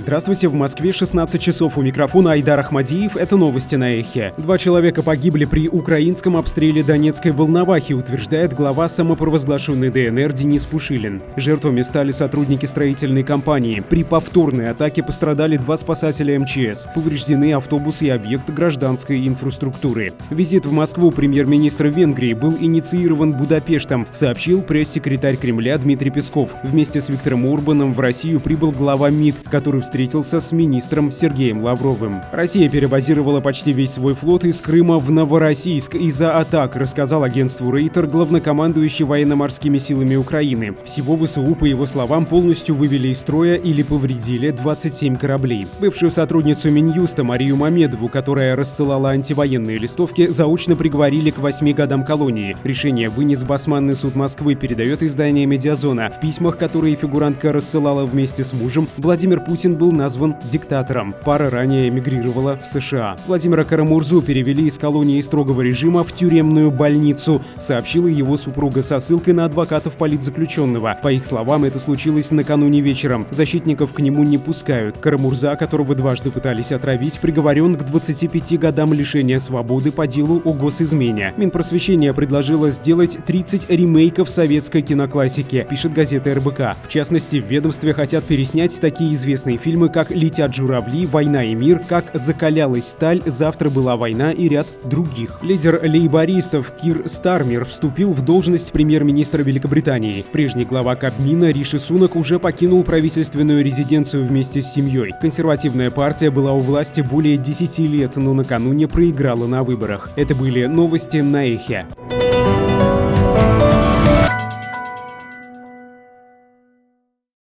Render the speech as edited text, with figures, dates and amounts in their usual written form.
Здравствуйте, в Москве 16 часов, у микрофона Айдар Ахмадиев, это новости на Эхе. 2 человека погибли при украинском обстреле Донецкой Волновахи, утверждает глава самопровозглашенной ДНР Денис Пушилин. Жертвами стали сотрудники строительной компании. При повторной атаке пострадали 2 спасателя МЧС. Повреждены автобус и объект гражданской инфраструктуры. Визит в Москву премьер-министра Венгрии был инициирован Будапештом, сообщил пресс-секретарь Кремля Дмитрий Песков. Вместе с Виктором Орбаном в Россию прибыл глава МИД, который встретился с министром Сергеем Лавровым. Россия перебазировала почти весь свой флот из Крыма в Новороссийск из-за атак, рассказал агентству Рейтер главнокомандующий военно-морскими силами Украины. Всего ВСУ, по его словам, полностью вывели из строя или повредили 27 кораблей. Бывшую сотрудницу Минюста Марию Мамедову, которая рассылала антивоенные листовки, заочно приговорили к 8 годам колонии. Решение вынес Басманный суд Москвы, передает издание «Медиазона». В письмах, которые фигурантка рассылала вместе с мужем, Владимир Путин был назван диктатором. Пара ранее эмигрировала в США. Владимира Карамурзу перевели из колонии строгого режима в тюремную больницу, сообщила его супруга со ссылкой на адвокатов политзаключенного. По их словам, это случилось накануне вечером. Защитников к нему не пускают. Карамурза, которого дважды пытались отравить, приговорен к 25 годам лишения свободы по делу о госизмене. Минпросвещение предложило сделать 30 ремейков советской киноклассики, пишет газета РБК. В частности, в ведомстве хотят переснять такие известные фильмы, как «Летят журавли», «Война и мир», «Как закалялась сталь», «Завтра была война» и ряд других. Лидер лейбористов Кир Стармер вступил в должность премьер-министра Великобритании. Прежний глава Кабмина Риши Сунак уже покинул правительственную резиденцию вместе с семьей. Консервативная партия была у власти более 10 лет, но накануне проиграла на выборах. Это были новости на Эхе.